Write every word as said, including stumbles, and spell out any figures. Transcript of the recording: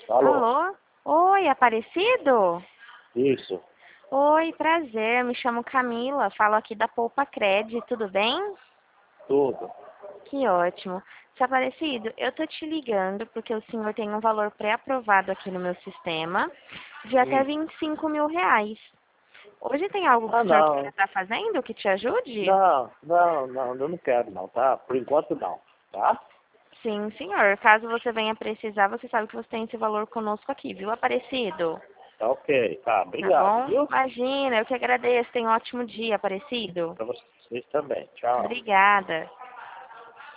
Alô? Alô? Oi, Aparecido? Isso, Oi, prazer. Me chamo Camila. Falo aqui da Poupa Cred. Tudo bem? tudo. Que ótimo. Seu Aparecido, eu tô te ligando porque o senhor tem um valor pré-aprovado aqui no meu sistema de até Hum. vinte e cinco mil reais. Hoje tem algo que Ah, o senhor queira não. estar fazendo que te ajude? Não, não, não, eu não quero não, tá? Por enquanto não, tá? Sim, senhor. Caso você venha precisar, você sabe que você tem esse valor conosco aqui, viu, Aparecido? Tá ok, tá. Tá Obrigado, bom? viu? Imagina, eu que agradeço. Tenha um ótimo dia, Aparecido. Pra vocês também. Tchau. Obrigada.